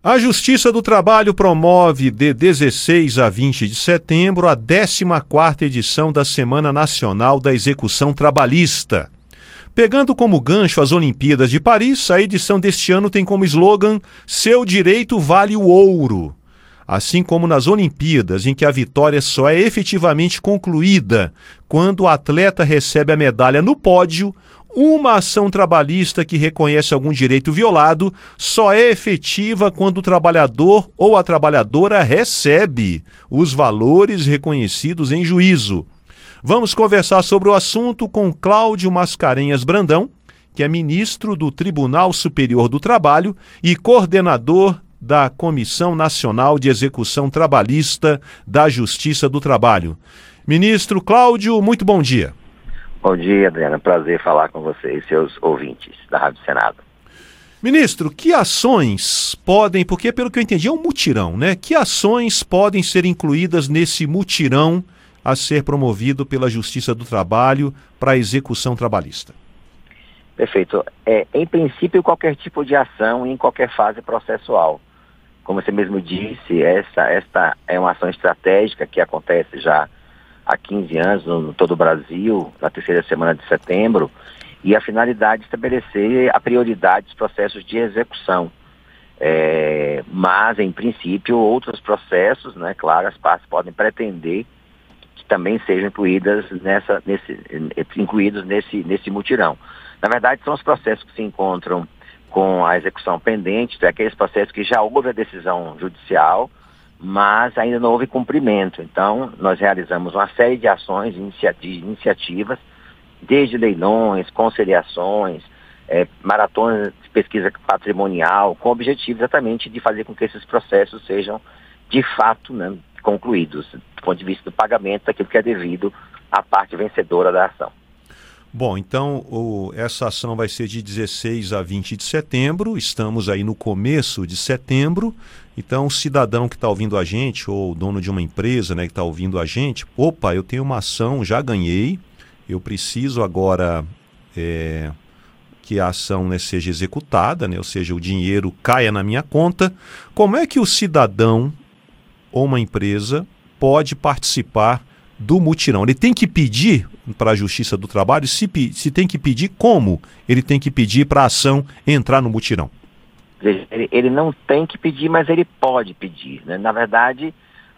A Justiça do Trabalho promove de 16 a 20 de setembro a 14ª edição da Semana Nacional da Execução Trabalhista. Pegando como gancho as Olimpíadas de Paris, a edição deste ano tem como slogan "Seu direito vale o ouro". Assim como nas Olimpíadas, em que a vitória só é efetivamente concluída quando o atleta recebe a medalha no pódio, uma ação trabalhista que reconhece algum direito violado só é efetiva quando o trabalhador ou a trabalhadora recebe os valores reconhecidos em juízo. Vamos conversar sobre o assunto com Cláudio Mascarenhas Brandão, que é ministro do Tribunal Superior do Trabalho e coordenador da Comissão Nacional de Execução Trabalhista da Justiça do Trabalho. Ministro Cláudio, muito bom dia. Bom dia, Adriana. Prazer falar com você e seus ouvintes da Rádio Senado. Ministro, que ações podem, porque pelo que eu entendi é um mutirão, né? Que ações podem ser incluídas nesse mutirão a ser promovido pela Justiça do Trabalho para a execução trabalhista? Perfeito. Em princípio, qualquer tipo de ação em qualquer fase processual. Como você mesmo disse, esta é uma ação estratégica que acontece já há 15 anos no todo o Brasil, na terceira semana de setembro, e a finalidade é estabelecer a prioridade dos processos de execução. Mas, em princípio, outros processos, né, claro, as partes podem pretender que também sejam incluídos nesse mutirão. Na verdade, são os processos que se encontram com a execução pendente, aqueles processos que já houve a decisão judicial, mas ainda não houve cumprimento. Então, nós realizamos uma série de ações, iniciativas, desde leilões, conciliações, maratonas de pesquisa patrimonial, com o objetivo exatamente de fazer com que esses processos sejam, de fato, né, concluídos, do ponto de vista do pagamento daquilo que é devido à parte vencedora da ação. Bom, então essa ação vai ser de 16 a 20 de setembro, estamos aí no começo de setembro, então o cidadão que está ouvindo a gente, ou o dono de uma empresa, né, que está ouvindo a gente, opa, eu tenho uma ação, já ganhei, eu preciso agora que a ação, né, seja executada, né, ou seja, o dinheiro caia na minha conta. Como é que o cidadão ou uma empresa pode participar do mutirão? Ele tem que pedir para a Justiça do Trabalho? Se tem que pedir, como ele tem que pedir para a ação entrar no mutirão? Ele não tem que pedir, mas ele pode pedir, né? Na verdade,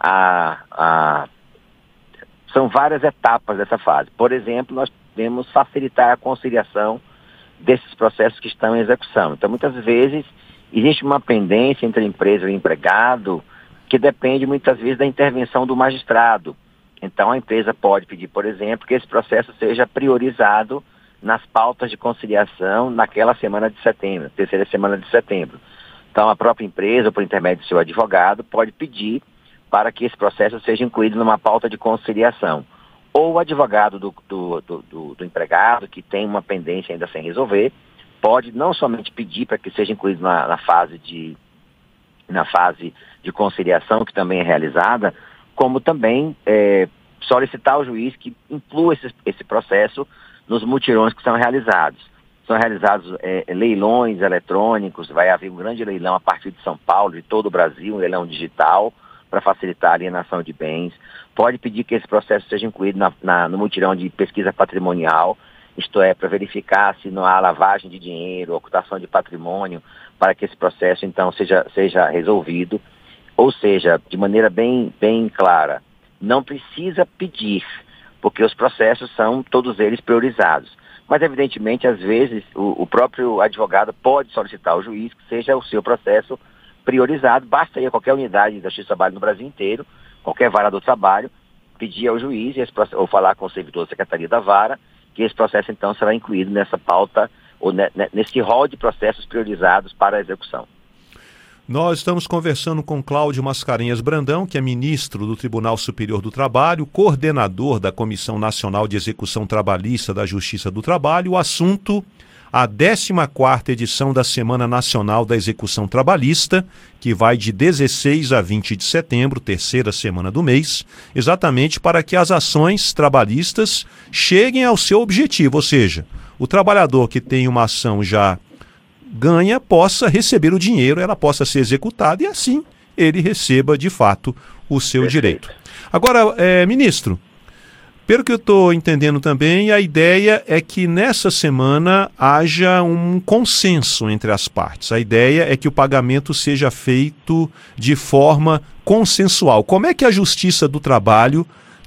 são várias etapas dessa fase. Por exemplo, nós podemos facilitar a conciliação desses processos que estão em execução. Então, muitas vezes, existe uma pendência entre a empresa e o empregado que depende, muitas vezes, da intervenção do magistrado. Então, a empresa pode pedir, por exemplo, que esse processo seja priorizado nas pautas de conciliação naquela semana de setembro, terceira semana de setembro. Então, a própria empresa, por intermédio do seu advogado, pode pedir para que esse processo seja incluído numa pauta de conciliação. Ou o advogado do empregado, que tem uma pendência ainda sem resolver, pode não somente pedir para que seja incluído na fase de conciliação, que também é realizada, como também solicitar ao juiz que inclua esse processo nos mutirões que são realizados. São realizados leilões eletrônicos, vai haver um grande leilão a partir de São Paulo, de todo o Brasil, um leilão digital, para facilitar a alienação de bens. Pode pedir que esse processo seja incluído no mutirão de pesquisa patrimonial, isto é, para verificar se não há lavagem de dinheiro, ocultação de patrimônio, para que esse processo, então, seja resolvido. Ou seja, de maneira bem clara, não precisa pedir, porque os processos são todos eles priorizados. Mas, evidentemente, às vezes, o próprio advogado pode solicitar ao juiz que seja o seu processo priorizado. Basta ir a qualquer unidade da Justiça do Trabalho no Brasil inteiro, qualquer vara do trabalho, pedir ao juiz ou falar com o servidor da Secretaria da Vara, que esse processo, então, será incluído nessa pauta, ou nesse rol de processos priorizados para a execução. Nós estamos conversando com Cláudio Mascarenhas Brandão, que é ministro do Tribunal Superior do Trabalho, coordenador da Comissão Nacional de Execução Trabalhista da Justiça do Trabalho. O assunto, a 14ª edição da Semana Nacional da Execução Trabalhista, que vai de 16 a 20 de setembro, terceira semana do mês, exatamente para que as ações trabalhistas cheguem ao seu objetivo, ou seja, o trabalhador que tem uma ação já ganha possa receber o dinheiro, ela possa ser executada e assim ele receba de fato o seu direito. Agora, ministro, pelo que eu estou entendendo também, a ideia é que nessa semana haja um consenso entre as partes. A ideia é que o pagamento seja feito de forma consensual. Como é que a Justiça do Trabalho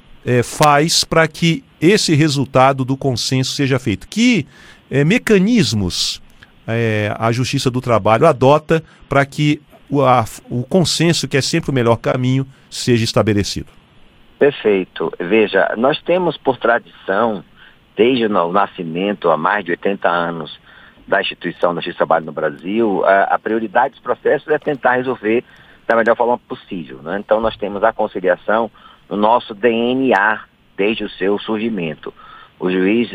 faz para que esse resultado do consenso seja feito? Que mecanismos a Justiça do Trabalho adota para que o consenso, que é sempre o melhor caminho, seja estabelecido? Perfeito. Veja, nós temos por tradição, desde o nascimento, há mais de 80 anos, da instituição da Justiça do Trabalho no Brasil, a prioridade dos processos é tentar resolver da melhor forma possível, né? Então nós temos a conciliação no nosso DNA desde o seu surgimento. O juiz,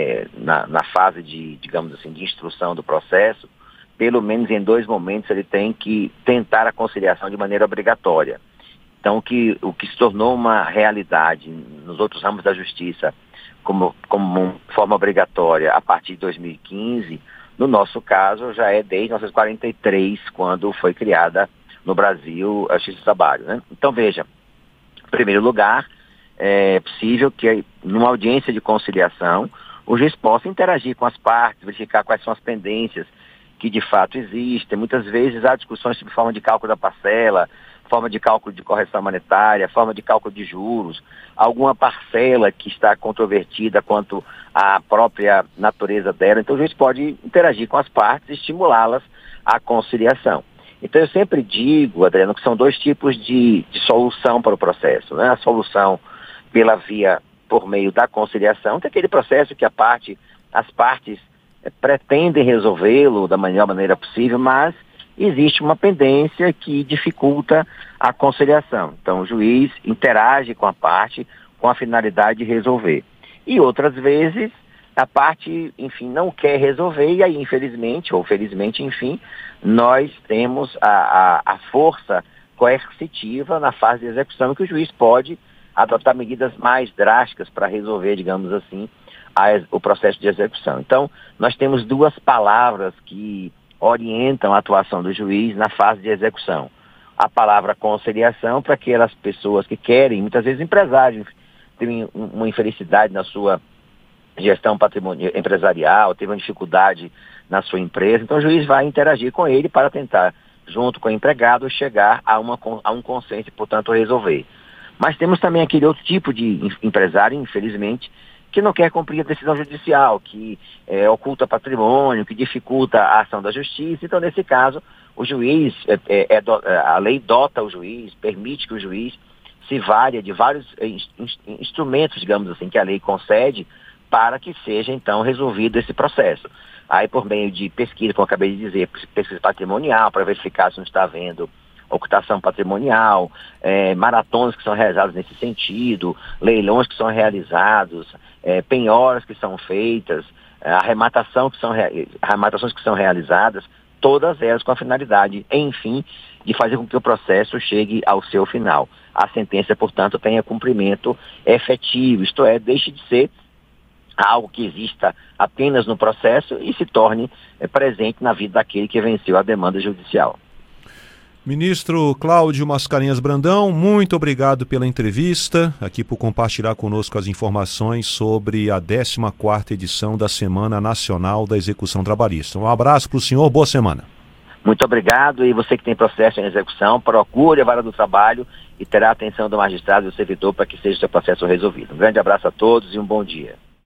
na fase digamos assim, de instrução do processo, pelo menos em 2 momentos ele tem que tentar a conciliação de maneira obrigatória. Então, o que se tornou uma realidade nos outros ramos da justiça como forma obrigatória a partir de 2015, no nosso caso já é desde 1943, quando foi criada no Brasil a Justiça do Trabalho, né? Então, veja, em primeiro lugar, é possível que numa audiência de conciliação o juiz possa interagir com as partes, verificar quais são as pendências que de fato existem. Muitas vezes há discussões sobre forma de cálculo da parcela, forma de cálculo de correção monetária, forma de cálculo de juros, alguma parcela que está controvertida quanto à própria natureza dela. Então o juiz pode interagir com as partes e estimulá-las à conciliação. Então eu sempre digo, Adriano, que são 2 tipos de solução para o processo, né? A solução pela via por meio da conciliação, que é aquele processo que as partes pretendem resolvê-lo da melhor maneira possível, mas existe uma pendência que dificulta a conciliação. Então o juiz interage com a parte com a finalidade de resolver. E outras vezes a parte, enfim, não quer resolver e aí, infelizmente, ou felizmente, enfim, nós temos a força coercitiva na fase de execução, que o juiz pode adotar medidas mais drásticas para resolver, digamos assim, o processo de execução. Então, nós temos 2 palavras que orientam a atuação do juiz na fase de execução. A palavra conciliação para aquelas pessoas que querem, muitas vezes empresários, têm uma infelicidade na sua gestão patrimonial, empresarial, teve uma dificuldade na sua empresa, então o juiz vai interagir com ele para tentar, junto com o empregado, chegar a um consenso e, portanto, resolver. Mas temos também aquele outro tipo de empresário, infelizmente, que não quer cumprir a decisão judicial, que oculta patrimônio, que dificulta a ação da justiça. Então, nesse caso, o juiz, a lei dota o juiz, permite que o juiz se valha de vários instrumentos, digamos assim, que a lei concede para que seja, então, resolvido esse processo. Aí, por meio de pesquisa, como eu acabei de dizer, pesquisa patrimonial, para verificar se não está havendo ocultação patrimonial, maratonas que são realizadas nesse sentido, leilões que são realizados, penhoras que são feitas, arrematações que são realizadas, todas elas com a finalidade, enfim, de fazer com que o processo chegue ao seu final. A sentença, portanto, tenha cumprimento efetivo, isto é, deixe de ser algo que exista apenas no processo e se torne presente na vida daquele que venceu a demanda judicial. Ministro Cláudio Mascarenhas Brandão, muito obrigado pela entrevista, aqui por compartilhar conosco as informações sobre a 14ª edição da Semana Nacional da Execução Trabalhista. Um abraço para o senhor, boa semana. Muito obrigado, e você que tem processo em execução, procure a Vara do Trabalho e terá a atenção do magistrado e do servidor para que seja o seu processo resolvido. Um grande abraço a todos e um bom dia.